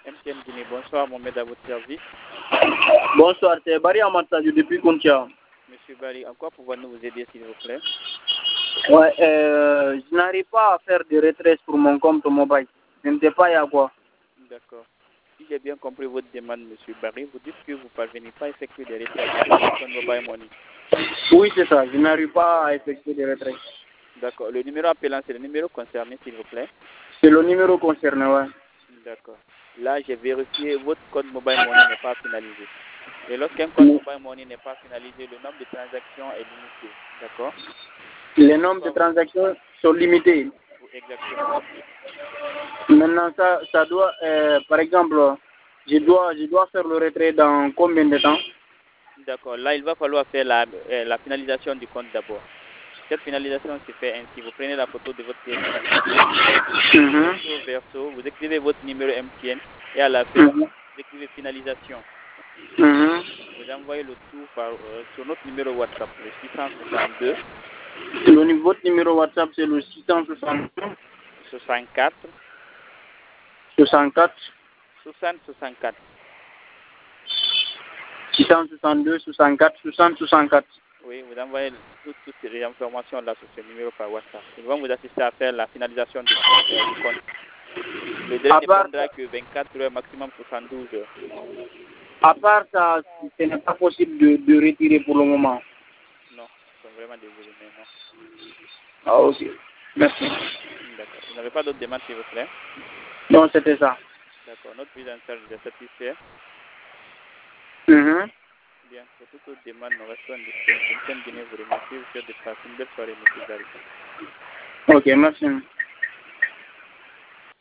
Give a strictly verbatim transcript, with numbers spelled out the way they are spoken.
M T N Guinée, bonsoir, Mohamed à votre service. Bonsoir, c'est Barry Amatadju depuis Kontia. Monsieur Barry, en quoi pouvons-nous vous aider, s'il vous plaît? Ouais, euh, je n'arrive pas à faire de retrait sur mon compte mobile. Je ne sais pas il y a quoi. D'accord. Si j'ai bien compris votre demande, monsieur Barry, vous dites que vous ne parvenez pas à effectuer des retraits avec votre compte mobile money. Oui, c'est ça. Je n'arrive pas à effectuer des retraits. D'accord. Le numéro appelant, c'est le numéro concerné, s'il vous plaît? C'est le numéro concerné, ouais. D'accord. Là, j'ai vérifié, votre compte mobile money n'est pas finalisé. Et lorsqu'un compte mobile money n'est pas finalisé, le nombre de transactions est limité. D'accord? Les nombres de transactions sont limités. Exactement. Maintenant, ça, ça doit, euh, par exemple, je dois, je dois faire le retrait dans combien de temps? D'accord. Là, il va falloir faire la, euh, la finalisation du compte d'abord. Cette finalisation se fait ainsi. Vous prenez la photo de votre pièce d'identité, Mm-hmm. au verso, vous écrivez votre numéro M T N et à la fin, Mm-hmm. vous écrivez finalisation. Mm-hmm. Vous envoyez le tout par, euh, sur notre numéro WhatsApp, le six cent soixante-deux. Le, votre numéro WhatsApp, c'est le six cent soixante-deux. soixante-quatre. soixante-quatre. soixante soixante-quatre. six cent soixante-deux, soixante-quatre, soixante, soixante-quatre. Oui, vous envoyez toutes, toutes ces informations-là sur ce numéro par WhatsApp. Ils vont vous assister à faire la finalisation du, euh, du compte. Le délai ne prendra que vingt-quatre heures, maximum soixante-douze heures. À part ça, ce n'est pas possible de, de retirer pour le moment. Non, je suis vraiment désolé, mais non. Ah, ok. Merci. D'accord. Vous n'avez pas d'autres demandes, s'il vous plaît? Non, c'était ça. D'accord. Notre prise en charge est satisfaite. Mm-hmm. Bien. Pour toute autre demande, nous restons disponibles. M T N Guinée vous remercie. Vous souhaite de passer une belle soirée, monsieur Barry. Ok, merci.